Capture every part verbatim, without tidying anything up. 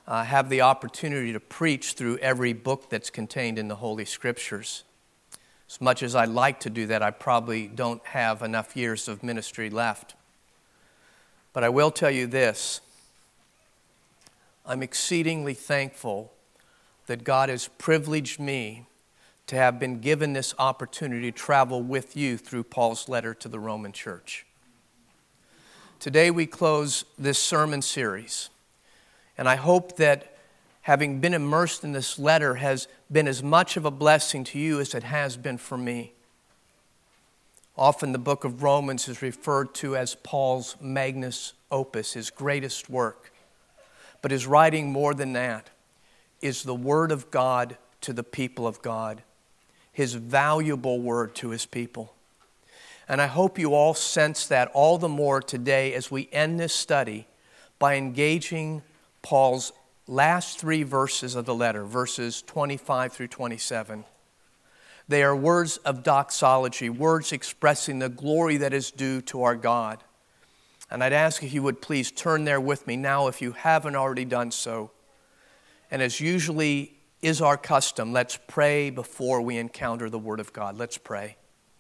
uh, have the opportunity to preach through every book that's contained in the Holy Scriptures. As much as I like to do that, I probably don't have enough years of ministry left. But I will tell you this. I'm exceedingly thankful that God has privileged me to have been given this opportunity to travel with you through Paul's letter to the Roman church. Today we close this sermon series, and I hope that having been immersed in this letter has been as much of a blessing to you as it has been for me. Often the book of Romans is referred to as Paul's magnus opus, his greatest work. But his writing, more than that, is the word of God to the people of God, his valuable word to his people. And I hope you all sense that all the more today as we end this study by engaging Paul's last three verses of the letter, verses twenty-five through twenty-seven. They are words of doxology, words expressing the glory that is due to our God. And I'd ask if you would please turn there with me now if you haven't already done so. And as usually is our custom, let's pray before we encounter the Word of God. Let's pray.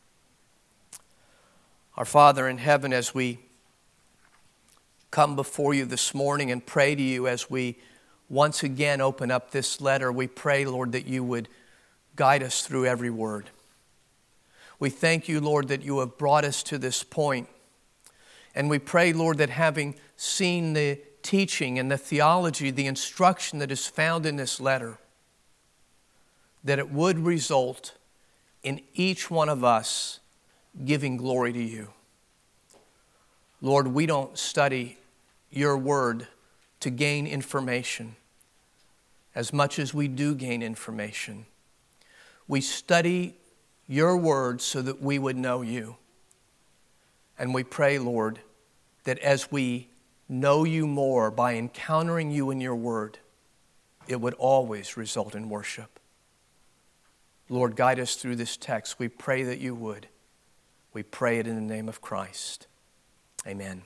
Our Father in heaven, as we come before you this morning and pray to you as we once again open up this letter, we pray, Lord, that you would guide us through every word. We thank you, Lord, that you have brought us to this point. And we pray, Lord, that having seen the teaching and the theology, the instruction that is found in this letter, that it would result in each one of us giving glory to you. Lord, we don't study your word to gain information as much as we do gain information. We study your word so that we would know you. And we pray, Lord, that as we know you more by encountering you in your word, it would always result in worship. Lord, guide us through this text. We pray that you would. We pray it in the name of Christ. Amen.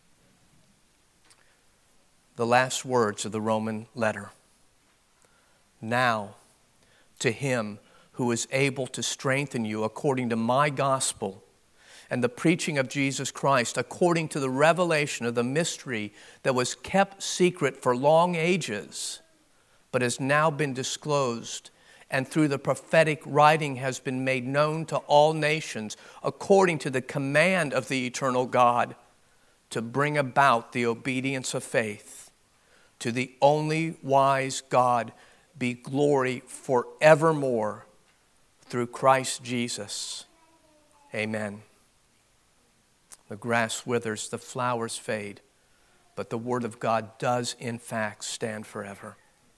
The last words of the Roman letter. Now, to him who is able to strengthen you according to my gospel and the preaching of Jesus Christ, according to the revelation of the mystery that was kept secret for long ages, but has now been disclosed, and through the prophetic writing has been made known to all nations, according to the command of the eternal God, to bring about the obedience of faith. To the only wise God be glory forevermore through Christ Jesus. Amen. The grass withers, the flowers fade, but the word of God does in fact stand forever.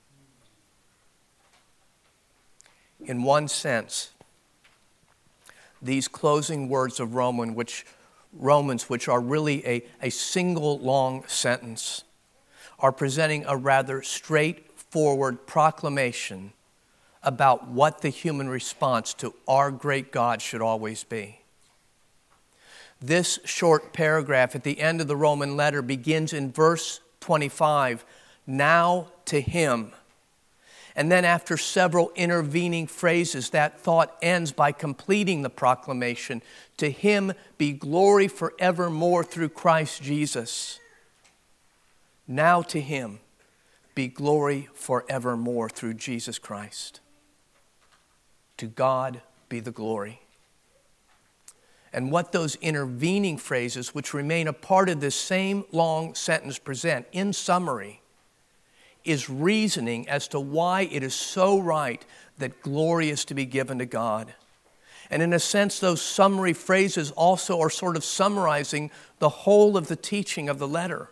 In one sense, these closing words of Roman, which, Romans, which are really a, a single long sentence, are presenting a rather straightforward proclamation about what the human response to our great God should always be. This short paragraph at the end of the Roman letter begins in verse twenty-five, now to him. And then after several intervening phrases, that thought ends by completing the proclamation. To him be glory forevermore through Christ Jesus. Now to him be glory forevermore through Jesus Christ. To God be the glory. And what those intervening phrases, which remain a part of this same long sentence, present, in summary, is reasoning as to why it is so right that glory is to be given to God. And in a sense, those summary phrases also are sort of summarizing the whole of the teaching of the letter.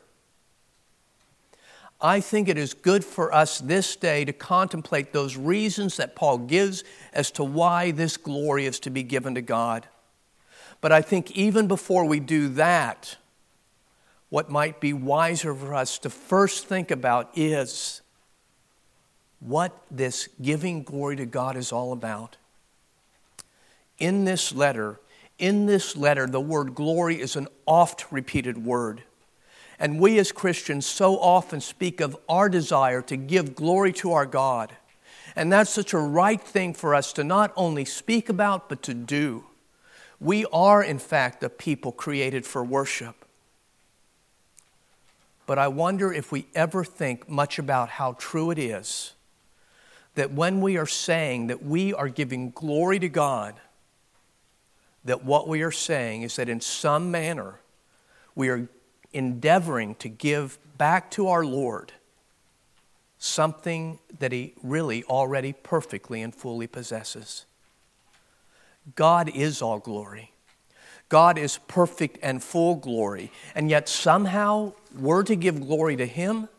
I think it is good for us this day to contemplate those reasons that Paul gives as to why this glory is to be given to God. But I think even before we do that, what might be wiser for us to first think about is what this giving glory to God is all about. In this letter, in this letter, the word glory is an oft repeated word. And we as Christians so often speak of our desire to give glory to our God. And that's such a right thing for us to not only speak about, but to do. We are, in fact, a people created for worship. But I wonder if we ever think much about how true it is that when we are saying that we are giving glory to God, that what we are saying is that in some manner we are endeavoring to give back to our Lord something that He really already perfectly and fully possesses. God is all glory. God is perfect and full glory. And yet somehow we're to give glory to Him.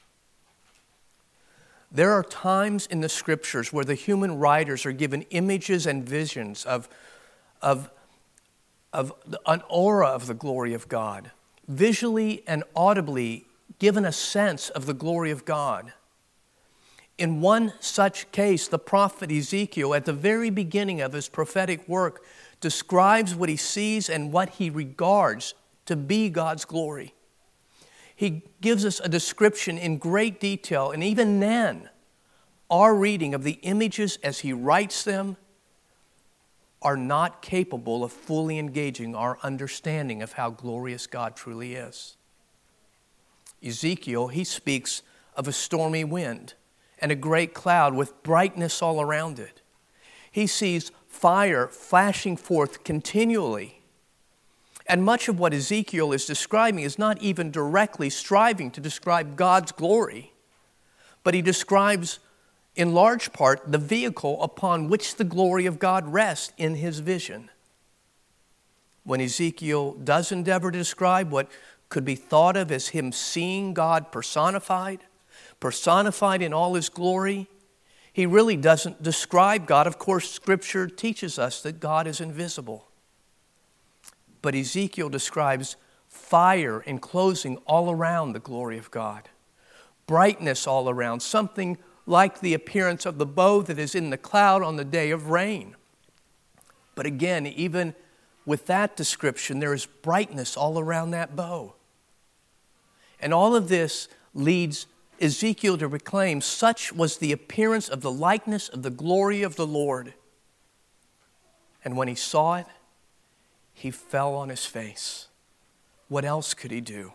There are times in the Scriptures where the human writers are given images and visions of, of, of an aura of the glory of God, visually and audibly given a sense of the glory of God. In one such case, the prophet Ezekiel, at the very beginning of his prophetic work, describes what he sees and what he regards to be God's glory. He gives us a description in great detail, and even then, our reading of the images as he writes them are not capable of fully engaging our understanding of how glorious God truly is. Ezekiel, he speaks of a stormy wind and a great cloud with brightness all around it. He sees fire flashing forth continually. And much of what Ezekiel is describing is not even directly striving to describe God's glory, but he describes in large part the vehicle upon which the glory of God rests in his vision. When Ezekiel does endeavor to describe what could be thought of as him seeing God personified, personified in all his glory, he really doesn't describe God. Of course, Scripture teaches us that God is invisible. But Ezekiel describes fire enclosing all around the glory of God, brightness all around, something like the appearance of the bow that is in the cloud on the day of rain. But again, even with that description, there is brightness all around that bow. And all of this leads Ezekiel to proclaim, such was the appearance of the likeness of the glory of the Lord. And when he saw it, he fell on his face. What else could he do?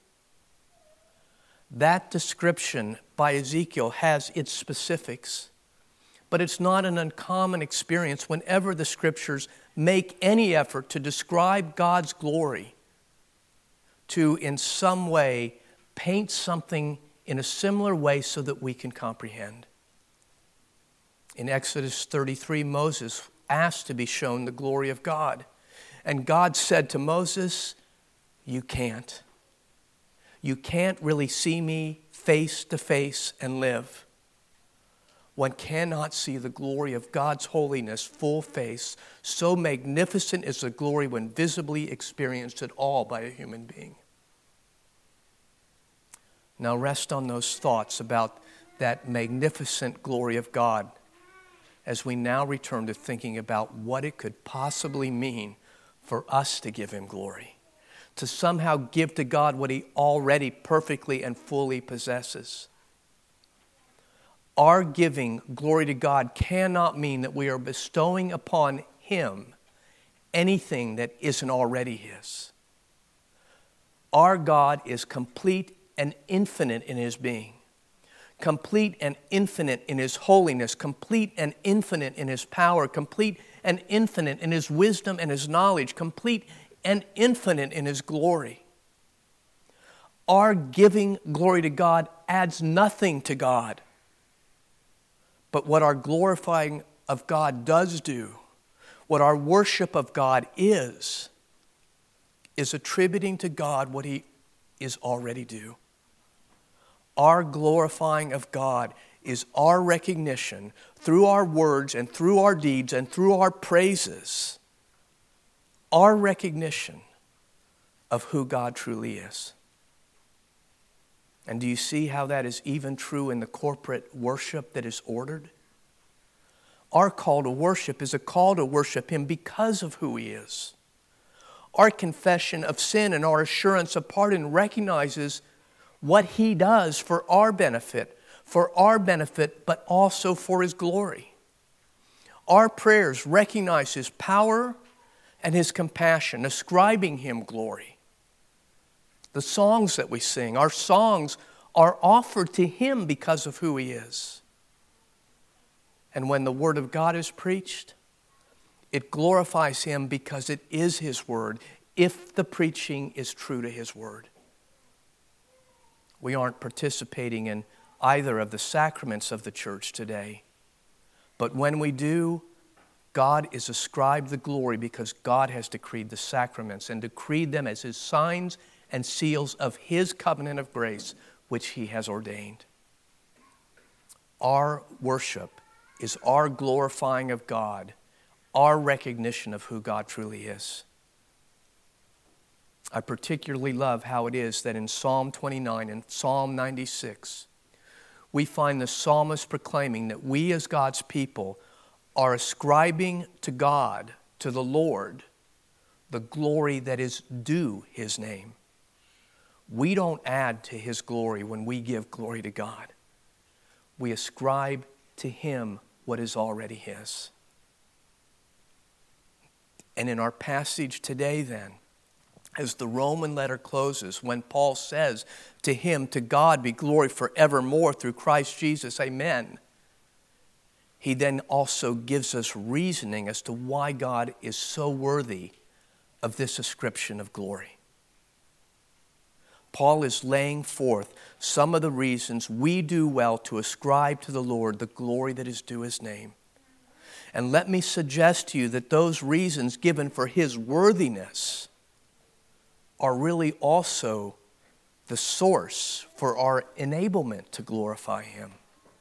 That description by Ezekiel has its specifics, but it's not an uncommon experience whenever the Scriptures make any effort to describe God's glory, to in some way paint something in a similar way so that we can comprehend. In Exodus thirty-three, Moses asked to be shown the glory of God. And God said to Moses, you can't. You can't really see me face to face and live. One cannot see the glory of God's holiness full face. So magnificent is the glory when visibly experienced at all by a human being. Now rest on those thoughts about that magnificent glory of God as we now return to thinking about what it could possibly mean for us to give Him glory, to somehow give to God what He already perfectly and fully possesses. Our giving glory to God cannot mean that we are bestowing upon Him anything that isn't already His. Our God is complete and infinite in His being, complete and infinite in His holiness, complete and infinite in His power, complete and infinite in His wisdom and His knowledge, complete and infinite in His glory. Our giving glory to God adds nothing to God. But what our glorifying of God does do, what our worship of God is, is attributing to God what He is already due. Our glorifying of God is our recognition through our words and through our deeds and through our praises, our recognition of who God truly is. And do you see how that is even true in the corporate worship that is ordered? Our call to worship is a call to worship Him because of who He is. Our confession of sin and our assurance of pardon recognizes what He does for our benefit, for our benefit, but also for His glory. Our prayers recognize His power and His compassion, ascribing Him glory. The songs that we sing, our songs are offered to Him because of who He is. And when the Word of God is preached, it glorifies Him because it is His Word, if the preaching is true to His Word. We aren't participating in either of the sacraments of the church today. But when we do, God is ascribed the glory because God has decreed the sacraments and decreed them as His signs and seals of His covenant of grace, which He has ordained. Our worship is our glorifying of God, our recognition of who God truly is. I particularly love how it is that in Psalm twenty-nine and Psalm ninety-six, we find the psalmist proclaiming that we as God's people are ascribing to God, to the Lord, the glory that is due His name. We don't add to His glory when we give glory to God. We ascribe to Him what is already His. And in our passage today then, as the Roman letter closes, when Paul says, to Him, to God be glory forevermore through Christ Jesus, amen, he then also gives us reasoning as to why God is so worthy of this ascription of glory. Paul is laying forth some of the reasons we do well to ascribe to the Lord the glory that is due His name. And let me suggest to you that those reasons given for His worthiness are really also the source for our enablement to glorify Him.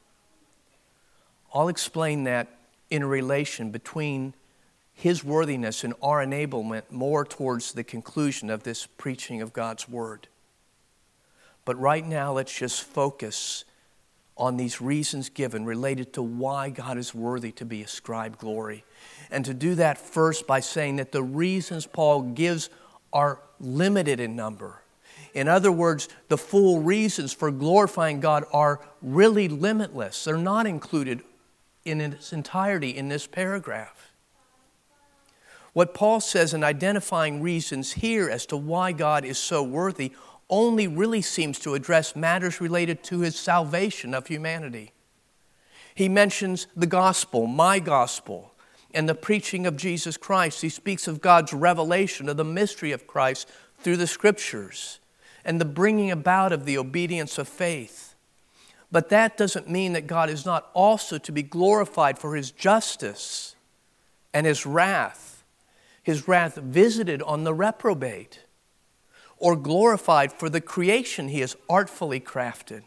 I'll explain that in a relation between His worthiness and our enablement more towards the conclusion of this preaching of God's Word. But right now, let's just focus on these reasons given related to why God is worthy to be ascribed glory. And to do that first by saying that the reasons Paul gives are limited in number. In other words, the full reasons for glorifying God are really limitless. They're not included in its entirety in this paragraph. What Paul says in identifying reasons here as to why God is so worthy only really seems to address matters related to His salvation of humanity. He mentions the gospel, my gospel, and the preaching of Jesus Christ. He speaks of God's revelation of the mystery of Christ through the Scriptures and the bringing about of the obedience of faith. But that doesn't mean that God is not also to be glorified for His justice and His wrath, His wrath visited on the reprobate, or glorified for the creation He has artfully crafted.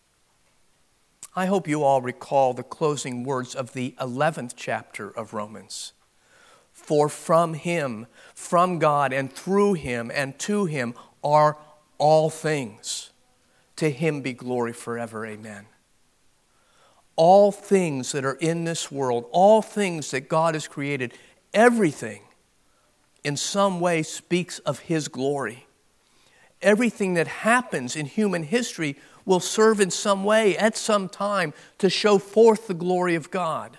I hope you all recall the closing words of the eleventh chapter of Romans. For from Him, from God, and through Him, and to Him are all things. To Him be glory forever. Amen. All things that are in this world, all things that God has created, everything in some way speaks of His glory. Everything that happens in human history will serve in some way at some time to show forth the glory of God.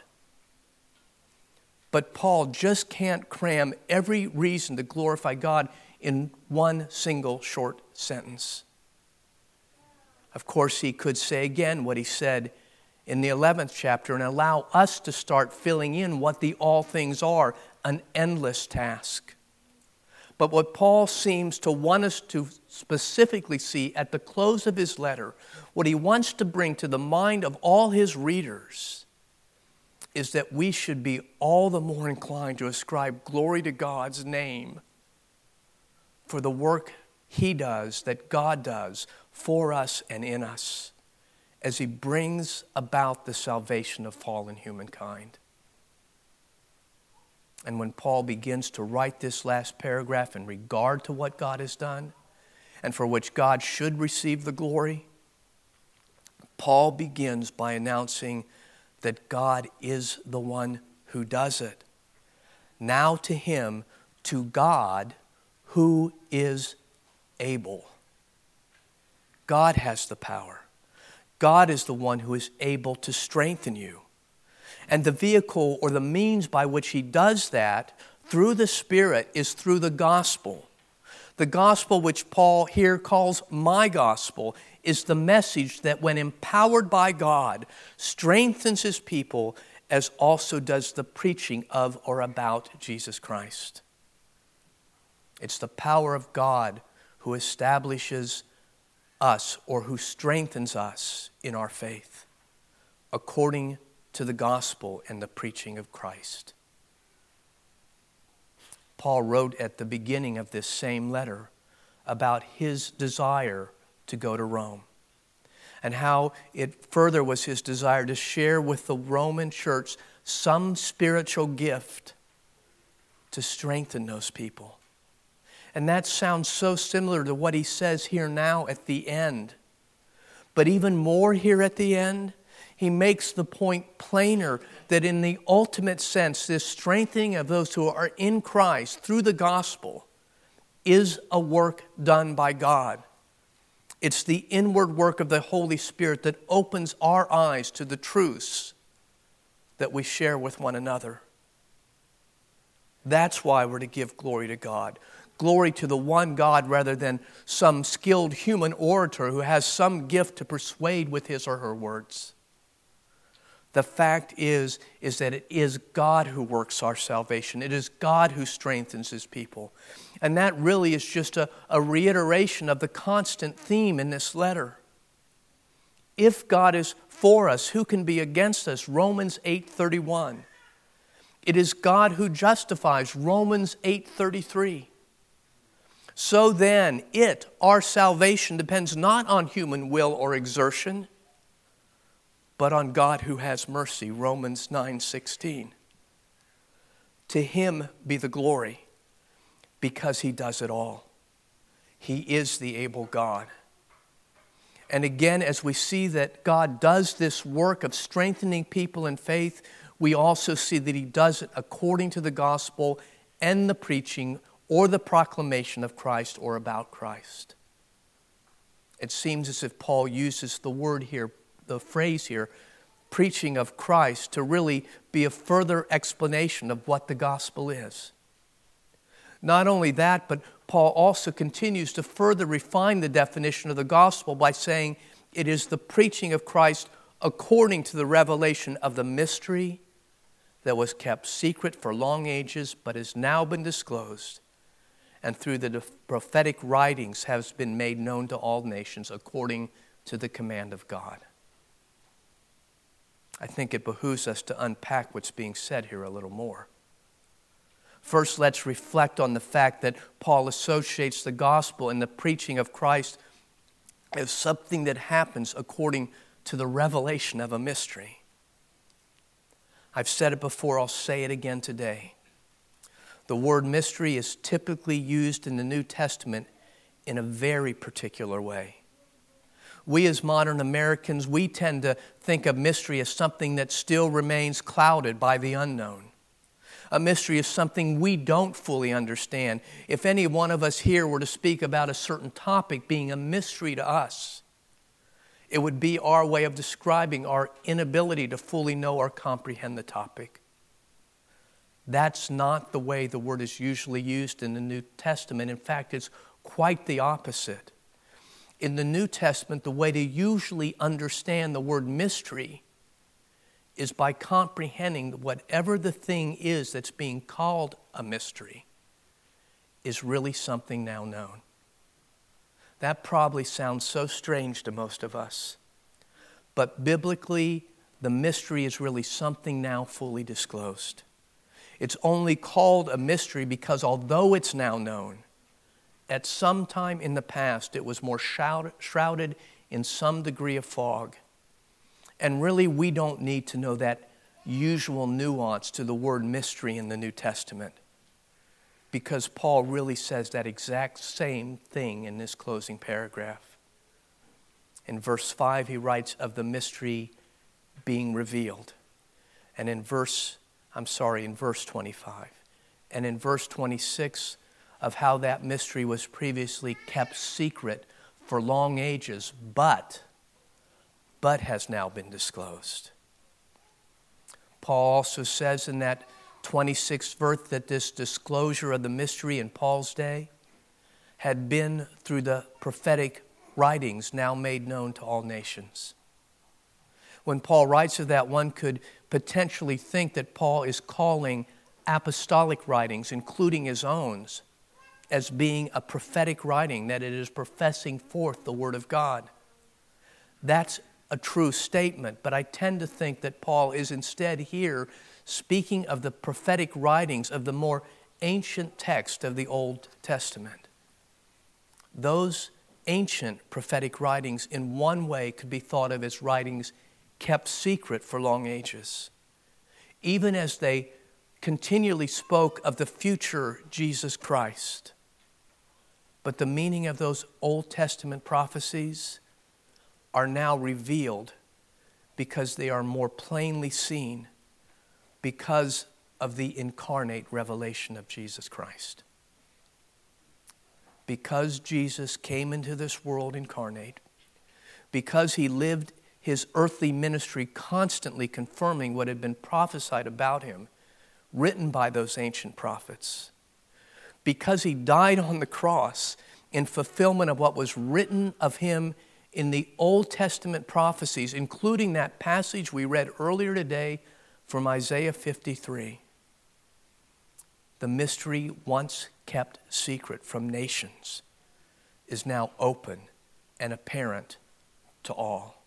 But Paul just can't cram every reason to glorify God in one single short sentence. Of course, he could say again what he said in the eleventh chapter and allow us to start filling in what the all things are, an endless task. But what Paul seems to want us to specifically see at the close of his letter, what he wants to bring to the mind of all his readers, is that we should be all the more inclined to ascribe glory to God's name for the work He does, that God does for us and in us, as He brings about the salvation of fallen humankind. And when Paul begins to write this last paragraph in regard to what God has done, and for which God should receive the glory, Paul begins by announcing that God is the one who does it. Now to Him, to God, who is able. God has the power. God is the one who is able to strengthen you. And the vehicle or the means by which he does that through the Spirit is through the gospel. The gospel, which Paul here calls my gospel, is the message that when empowered by God, strengthens his people, as also does the preaching of or about Jesus Christ. It's the power of God who establishes us or who strengthens us in our faith according to the gospel and the preaching of Christ. Paul wrote at the beginning of this same letter about his desire to go to Rome and how it further was his desire to share with the Roman church some spiritual gift to strengthen those people. And that sounds so similar to what he says here now at the end. But even more here at the end, he makes the point plainer that in the ultimate sense, this strengthening of those who are in Christ through the gospel is a work done by God. It's the inward work of the Holy Spirit that opens our eyes to the truths that we share with one another. That's why we're to give glory to God. Glory to the one God rather than some skilled human orator who has some gift to persuade with his or her words. The fact is, is that it is God who works our salvation. It is God who strengthens his people. And that really is just a, a reiteration of the constant theme in this letter. If God is for us, who can be against us? Romans eight thirty-one. It is God who justifies. Romans eight thirty-three. So then, it, our salvation, depends not on human will or exertion, but on God who has mercy. Romans nine sixteen. To him be the glory, because he does it all. He is the able God. And again, as we see that God does this work of strengthening people in faith, we also see that he does it according to the gospel and the preaching or the proclamation of Christ or about Christ. It seems as if Paul uses the word here, the phrase here, preaching of Christ, to really be a further explanation of what the gospel is. Not only that, but Paul also continues to further refine the definition of the gospel by saying it is the preaching of Christ according to the revelation of the mystery that was kept secret for long ages but has now been disclosed, and through the prophetic writings has been made known to all nations according to the command of God. I think it behooves us to unpack what's being said here a little more. First, let's reflect on the fact that Paul associates the gospel and the preaching of Christ as something that happens according to the revelation of a mystery. I've said it before, I'll say it again today. The word mystery is typically used in the New Testament in a very particular way. We as modern Americans, we tend to think of mystery as something that still remains clouded by the unknown. A mystery is something we don't fully understand. If any one of us here were to speak about a certain topic being a mystery to us, it would be our way of describing our inability to fully know or comprehend the topic. That's not the way the word is usually used in the New Testament. In fact, it's quite the opposite. In the New Testament, the way to usually understand the word mystery is by comprehending that whatever the thing is that's being called a mystery is really something now known. That probably sounds so strange to most of us. But biblically, the mystery is really something now fully disclosed. It's only called a mystery because although it's now known, at some time in the past it was more shrouded in some degree of fog. And really, we don't need to know that usual nuance to the word mystery in the New Testament, because Paul really says that exact same thing in this closing paragraph. In verse five, he writes of the mystery being revealed. And in verse, I'm sorry, in verse twenty-five. And in verse twenty-six, of how that mystery was previously kept secret for long ages, but, but has now been disclosed. Paul also says in that twenty-sixth verse that this disclosure of the mystery in Paul's day had been through the prophetic writings now made known to all nations. When Paul writes of that, one could potentially think that Paul is calling apostolic writings, including his own, as being a prophetic writing, that it is professing forth the Word of God. That's a true statement, but I tend to think that Paul is instead here speaking of the prophetic writings of the more ancient text of the Old Testament. Those ancient prophetic writings in one way could be thought of as writings kept secret for long ages, even as they continually spoke of the future Jesus Christ. But the meaning of those Old Testament prophecies are now revealed because they are more plainly seen because of the incarnate revelation of Jesus Christ. Because Jesus came into this world incarnate, because he lived his earthly ministry constantly confirming what had been prophesied about him, written by those ancient prophets, because he died on the cross in fulfillment of what was written of him in the Old Testament prophecies, including that passage we read earlier today from Isaiah fifty-three. The mystery once kept secret from nations is now open and apparent to all.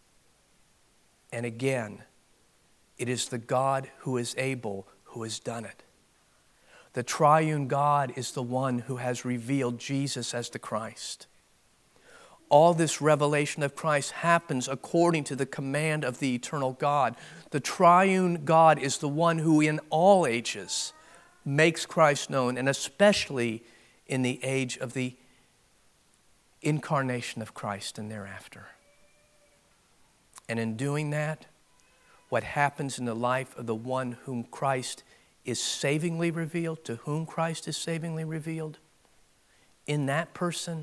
And again, it is the God who is able who has done it. The triune God is the one who has revealed Jesus as the Christ. All this revelation of Christ happens according to the command of the eternal God. The triune God is the one who in all ages makes Christ known, and especially in the age of the incarnation of Christ and thereafter. And in doing that, what happens in the life of the one whom Christ is savingly revealed, to whom Christ is savingly revealed, in that person,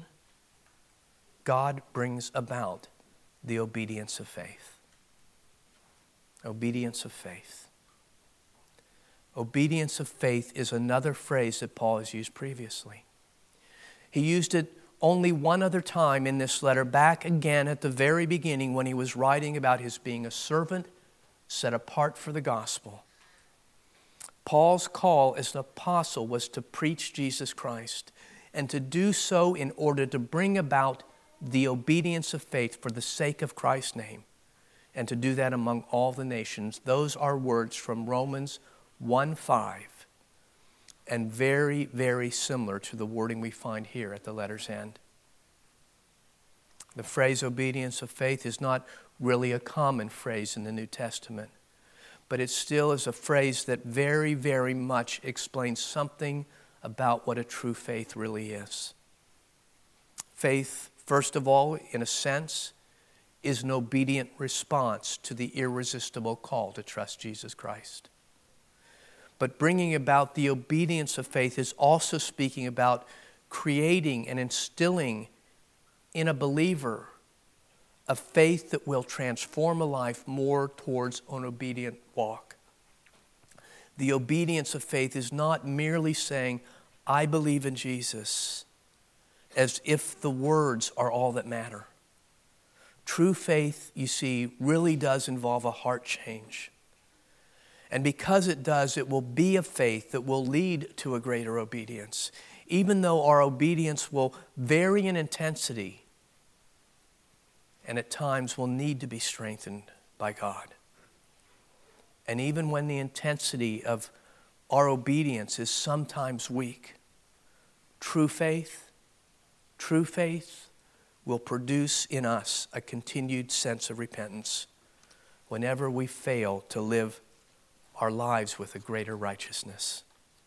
God brings about the obedience of faith. Obedience of faith. Obedience of faith is another phrase that Paul has used previously. He used it only one other time in this letter, back again at the very beginning when he was writing about his being a servant set apart for the gospel. Paul's call as an apostle was to preach Jesus Christ, and to do so in order to bring about the obedience of faith for the sake of Christ's name, and to do that among all the nations. Those are words from Romans one five, and very, very similar to the wording we find here at the letter's end. The phrase obedience of faith is not really a common phrase in the New Testament, but it still is a phrase that very, very much explains something about what a true faith really is. Faith, first of all, in a sense, is an obedient response to the irresistible call to trust Jesus Christ. But bringing about the obedience of faith is also speaking about creating and instilling in a believer a faith that will transform a life more towards an obedient walk. The obedience of faith is not merely saying, I believe in Jesus, as if the words are all that matter. True faith, you see, really does involve a heart change. And because it does, it will be a faith that will lead to a greater obedience, even though our obedience will vary in intensity and at times will need to be strengthened by God. And even when the intensity of our obedience is sometimes weak, true faith, true faith will produce in us a continued sense of repentance whenever we fail to live our lives with a greater righteousness.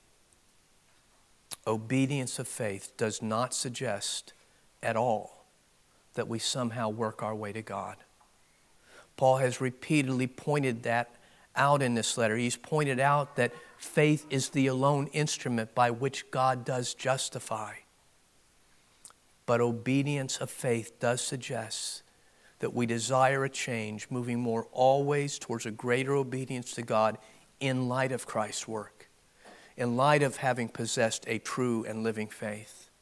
Obedience of faith does not suggest at all that we somehow work our way to God. Paul has repeatedly pointed that out in this letter. He's pointed out that faith is the alone instrument by which God does justify. But obedience of faith does suggest that we desire a change, moving more always towards a greater obedience to God in light of Christ's work, in light of having possessed a true and living faith.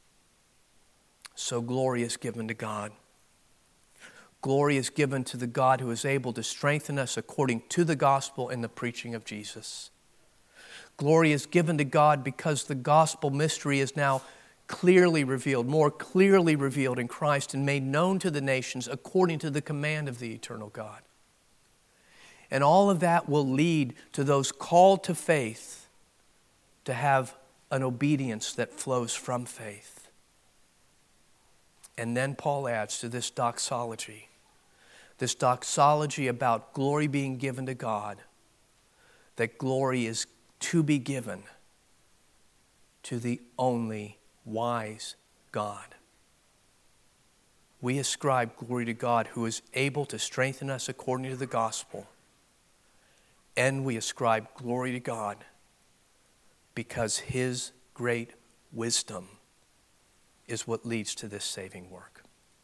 So glory is given to God. Glory is given to the God who is able to strengthen us according to the gospel and the preaching of Jesus. Glory is given to God because the gospel mystery is now clearly revealed, more clearly revealed in Christ and made known to the nations according to the command of the eternal God. And all of that will lead to those called to faith to have an obedience that flows from faith. And then Paul adds to this doxology, this doxology about glory being given to God, that glory is to be given to the only wise God. We ascribe glory to God who is able to strengthen us according to the gospel. And we ascribe glory to God because His great wisdom is what leads to this saving work.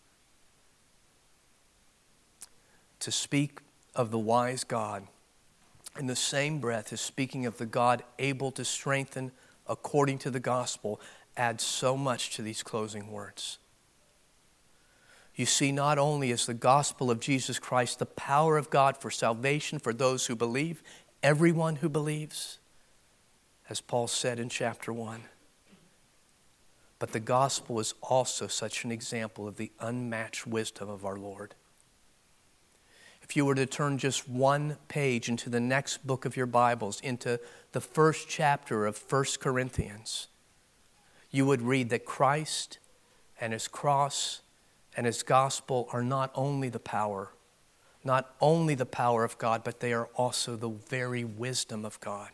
To speak of the wise God in the same breath as speaking of the God able to strengthen according to the gospel adds so much to these closing words. You see, not only is the gospel of Jesus Christ the power of God for salvation for those who believe, everyone who believes, as Paul said in chapter one, but the gospel is also such an example of the unmatched wisdom of our Lord. If you were to turn just one page into the next book of your Bibles, into the first chapter of First Corinthians, you would read that Christ and His cross and His gospel are not only the power, not only the power of God, but they are also the very wisdom of God.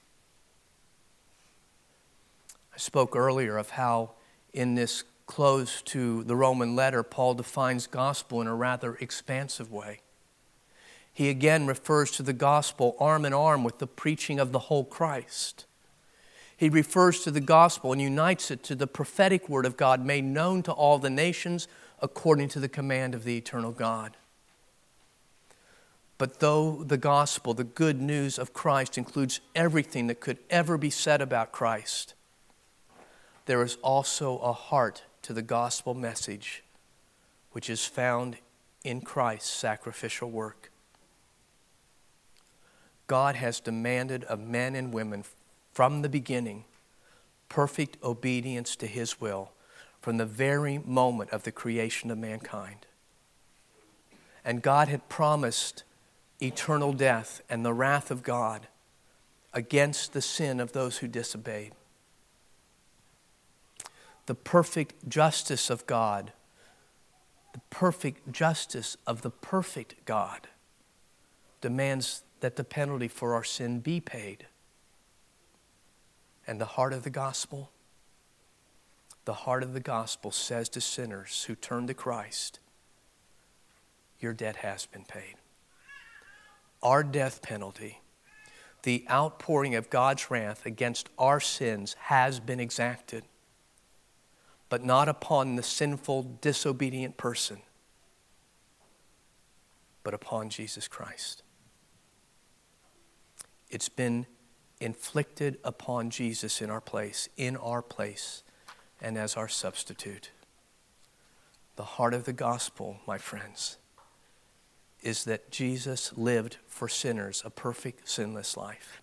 I spoke earlier of how in this close to the Roman letter, Paul defines gospel in a rather expansive way. He again refers to the gospel arm in arm with the preaching of the whole Christ. He refers to the gospel and unites it to the prophetic word of God made known to all the nations according to the command of the eternal God. But though the gospel, the good news of Christ, includes everything that could ever be said about Christ, there is also a heart to the gospel message which is found in Christ's sacrificial work. God has demanded of men and women from the beginning perfect obedience to His will from the very moment of the creation of mankind. And God had promised eternal death and the wrath of God against the sin of those who disobeyed. The perfect justice of God, the perfect justice of the perfect God demands that the penalty for our sin be paid. And the heart of the gospel, the heart of the gospel says to sinners who turn to Christ, your debt has been paid. Our death penalty, the outpouring of God's wrath against our sins has been exacted, but not upon the sinful, disobedient person, but upon Jesus Christ. It's been inflicted upon Jesus in our place, in our place, and as our substitute. The heart of the gospel, my friends, is that Jesus lived for sinners a perfect, sinless life.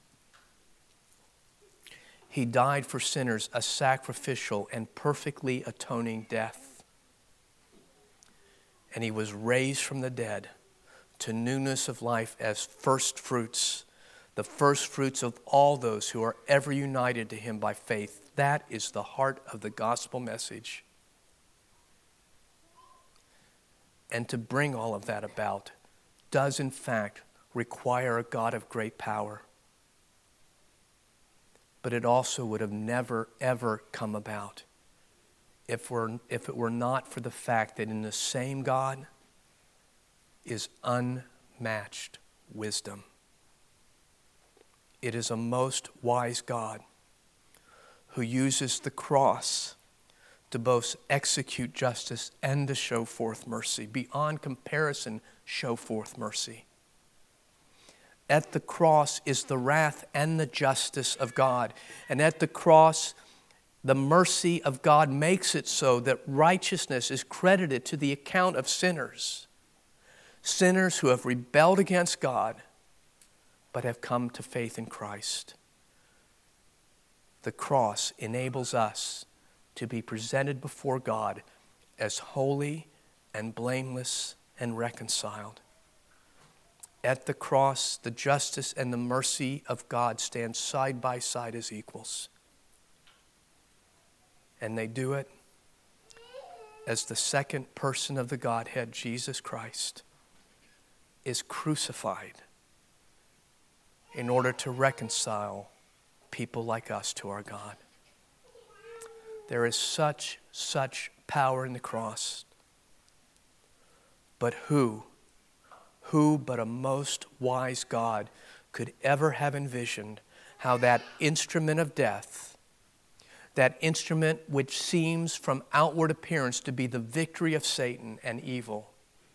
He died for sinners a sacrificial and perfectly atoning death. And He was raised from the dead to newness of life as first fruits, the first fruits of all those who are ever united to Him by faith. That is the heart of the gospel message. And to bring all of that about does in fact require a God of great power. But it also would have never, ever come about if, we're, if it were not for the fact that in the same God is unmatched wisdom. it is a most wise God who uses the cross to both execute justice and to show forth mercy. Beyond comparison, show forth mercy. At the cross is the wrath and the justice of God. And at the cross, the mercy of God makes it so that righteousness is credited to the account of sinners. Sinners who have rebelled against God, but have come to faith in Christ. The cross enables us to be presented before God as holy and blameless and reconciled. At the cross, the justice and the mercy of God stand side by side as equals. And they do it as the second person of the Godhead, Jesus Christ, is crucified in order to reconcile people like us to our God. There is such, such power in the cross. But who, who but a most wise God could ever have envisioned how that instrument of death, that instrument which seems from outward appearance to be the victory of Satan and evil,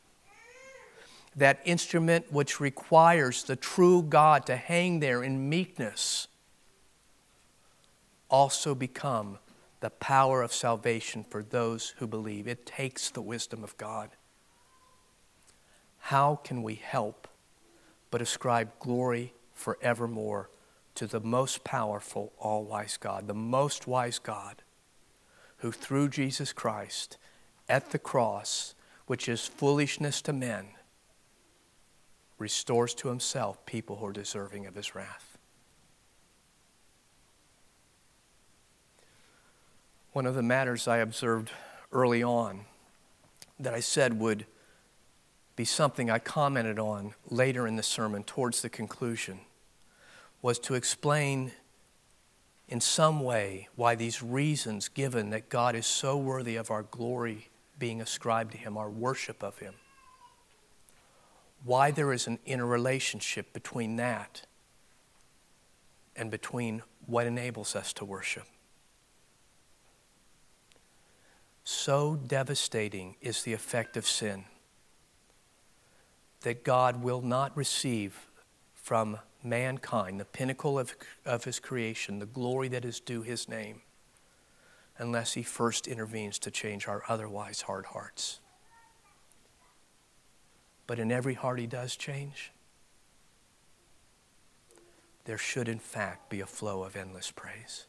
that instrument which requires the true God to hang there in meekness, also become the power of salvation for those who believe. It takes the wisdom of God. How can we help but ascribe glory forevermore to the most powerful, all-wise God, the most wise God, who through Jesus Christ at the cross, which is foolishness to men, restores to himself people who are deserving of his wrath. One of the matters I observed early on that I said would be something I commented on later in the sermon towards the conclusion was to explain in some way why these reasons given that God is so worthy of our glory being ascribed to him, our worship of him, why there is an interrelationship between that and between what enables us to worship. So devastating is the effect of sin that God will not receive from mankind, the pinnacle of, of his creation, the glory that is due his name, unless he first intervenes to change our otherwise hard hearts. But in every heart he does change, there should in fact be a flow of endless praise.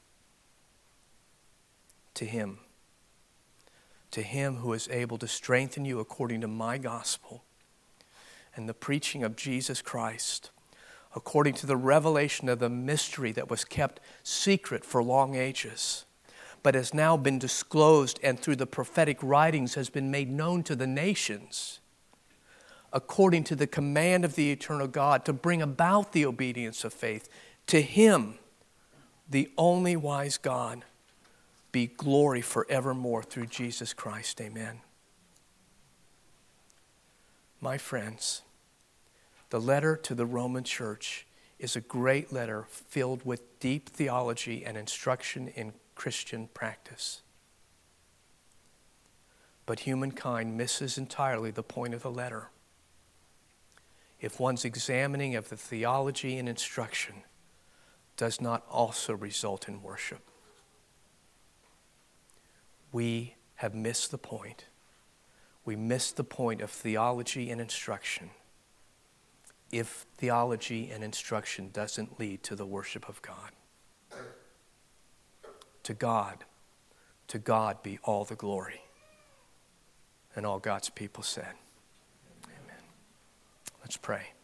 To him, to him who is able to strengthen you according to my gospel and the preaching of Jesus Christ, according to the revelation of the mystery that was kept secret for long ages, but has now been disclosed and through the prophetic writings has been made known to the nations, according to the command of the eternal God to bring about the obedience of faith. To him, the only wise God, be glory forevermore through Jesus Christ. Amen. My friends, the letter to the Roman church is a great letter filled with deep theology and instruction in Christian practice. But humankind misses entirely the point of the letter if one's examining of the theology and instruction does not also result in worship. We have missed the point. We miss the point of theology and instruction if theology and instruction doesn't lead to the worship of God. To God, to God be all the glory. And all God's people said, amen. Let's pray.